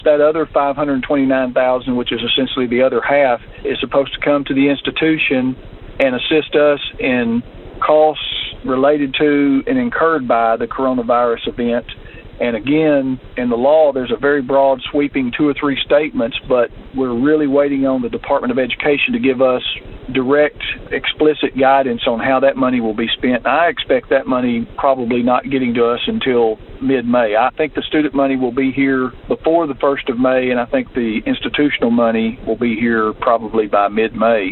That other $529,000, which is essentially the other half, is supposed to come to the institution and assist us in costs related to and incurred by the coronavirus event. And again, in the law, there's a very broad sweeping 2 or 3 statements, but we're really waiting on the Department of Education to give us direct, explicit guidance on how that money will be spent. I expect that money probably not getting to us until mid-May. I think the student money will be here before the 1st of May, and I think the institutional money will be here probably by mid-May.